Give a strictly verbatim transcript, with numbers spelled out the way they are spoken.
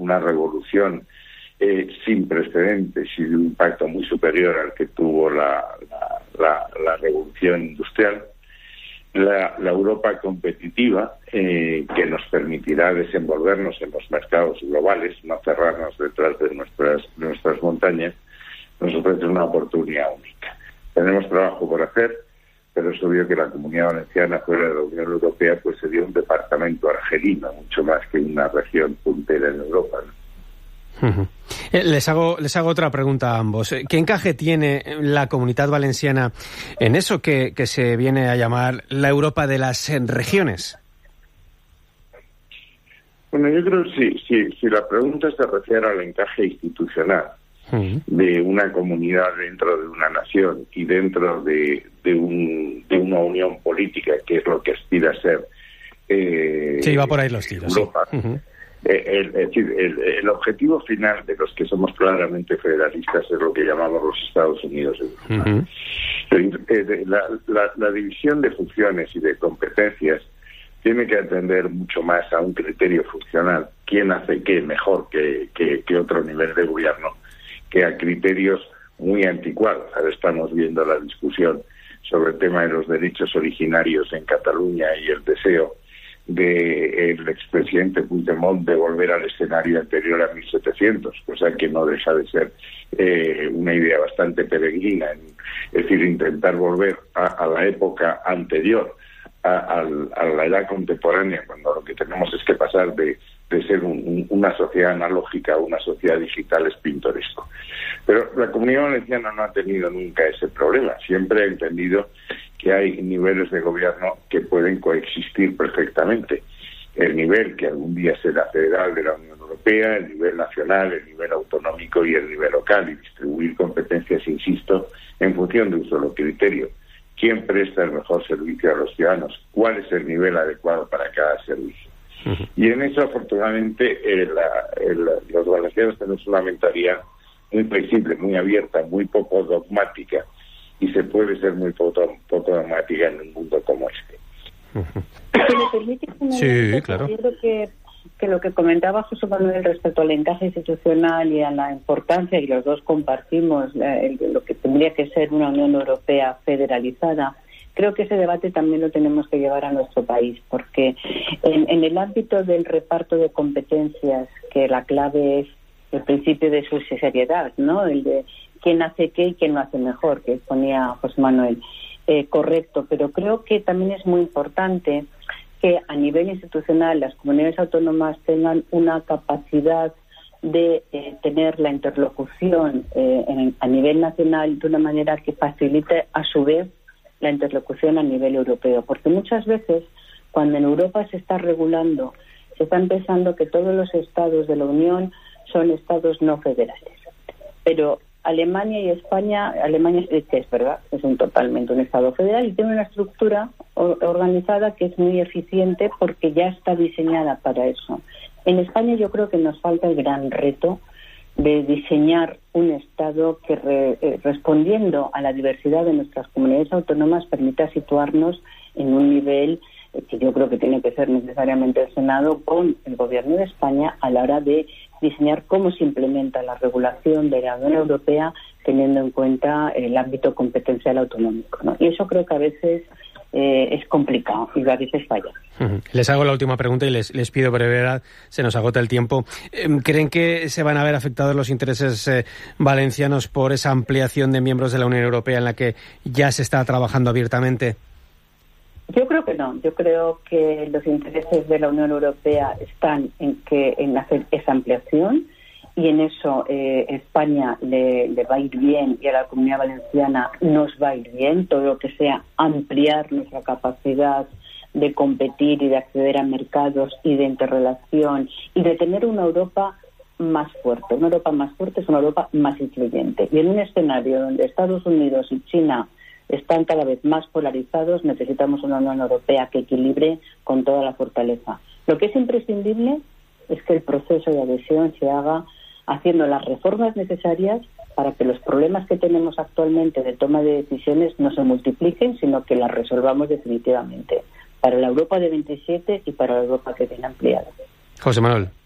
una revolución eh, sin precedentes y de un impacto muy superior al que tuvo la, la, la, la revolución industrial. La, la Europa competitiva, eh, que nos permitirá desenvolvernos en los mercados globales, no cerrarnos detrás de nuestras, de nuestras montañas, nos ofrece una oportunidad única. Tenemos trabajo por hacer, pero es obvio que la Comunidad Valenciana, fuera de la Unión Europea, pues sería un departamento argelino, mucho más que una región puntera en Europa, ¿no? Uh-huh. Eh, les hago les hago otra pregunta a ambos. ¿Qué encaje tiene la Comunidad Valenciana en eso que, que se viene a llamar la Europa de las regiones? Bueno, yo creo que sí, sí, si la pregunta se refiere al encaje institucional uh-huh. de una comunidad dentro de una nación y dentro de, de, un, de una unión política, que es lo que aspira a ser eh, sí, va por ahí los tiros, Europa. Sí. Uh-huh. El, el, el, el objetivo final de los que somos claramente federalistas es lo que llamamos los Estados Unidos de Europa. Uh-huh. La, la, la división de funciones y de competencias tiene que atender mucho más a un criterio funcional, quién hace qué mejor que, que, que otro nivel de gobierno, que a criterios muy anticuados. Ahora estamos viendo la discusión sobre el tema de los derechos originarios en Cataluña y el deseo del expresidente Puigdemont de volver al escenario anterior a mil setecientos, cosa que no deja de ser eh, una idea bastante peregrina, es decir, intentar volver a, a la época anterior a, a, a la edad contemporánea, cuando lo que tenemos es que pasar de, de ser un, un, una sociedad analógica a una sociedad digital es pintoresco. Pero la Comunidad Valenciana no ha tenido nunca ese problema, siempre ha entendido que hay niveles de gobierno que pueden coexistir perfectamente. El nivel que algún día será federal de la Unión Europea, el nivel nacional, el nivel autonómico y el nivel local, y distribuir competencias, insisto, en función de un solo criterio. ¿Quién presta el mejor servicio a los ciudadanos? ¿Cuál es el nivel adecuado para cada servicio? Uh-huh. Y en eso, afortunadamente, eh, la, el, los valencianos tenemos una mentalidad muy flexible, muy abierta, muy poco dogmática, y se puede ser muy poco, poco dramática en un mundo como este. Si me permite, sí, claro. Yo creo que, que lo que comentaba José Manuel respecto al encaje institucional y a la importancia, y los dos compartimos eh, lo que tendría que ser una Unión Europea federalizada, creo que ese debate también lo tenemos que llevar a nuestro país, porque en, en el ámbito del reparto de competencias, que la clave es el principio de subsidiariedad, ¿no? El de quién hace qué y quién lo hace mejor, que ponía José Manuel. Eh, correcto, pero creo que también es muy importante que a nivel institucional las comunidades autónomas tengan una capacidad de eh, tener la interlocución eh, en, a nivel nacional de una manera que facilite a su vez la interlocución a nivel europeo, porque muchas veces cuando en Europa se está regulando, se está pensando que todos los estados de la Unión son estados no federales, pero Alemania y España, Alemania es verdad, es un totalmente un Estado federal y tiene una estructura organizada que es muy eficiente porque ya está diseñada para eso. En España yo creo que nos falta el gran reto de diseñar un Estado que re, eh, respondiendo a la diversidad de nuestras comunidades autónomas permita situarnos en un nivel eh, que yo creo que tiene que ser necesariamente el Senado con el Gobierno de España a la hora de diseñar cómo se implementa la regulación de la Unión Europea teniendo en cuenta el ámbito competencial autonómico, ¿no? Y eso creo que a veces eh, es complicado y a veces falla. Uh-huh. Les hago la última pregunta y les, les pido brevedad, se nos agota el tiempo. ¿Creen que se van a ver afectados los intereses eh, valencianos por esa ampliación de miembros de la Unión Europea en la que ya se está trabajando abiertamente? Yo creo que no. Yo creo que los intereses de la Unión Europea están en que en hacer esa ampliación y en eso eh, España le, le va a ir bien y a la Comunidad Valenciana nos va a ir bien. Todo lo que sea ampliar nuestra capacidad de competir y de acceder a mercados y de interrelación y de tener una Europa más fuerte. Una Europa más fuerte es una Europa más influyente. Y en un escenario donde Estados Unidos y China están cada vez más polarizados, necesitamos una Unión Europea que equilibre con toda la fortaleza. Lo que es imprescindible es que el proceso de adhesión se haga haciendo las reformas necesarias para que los problemas que tenemos actualmente de toma de decisiones no se multipliquen, sino que las resolvamos definitivamente para la Europa de veintisiete y para la Europa que viene ampliada. José Manuel.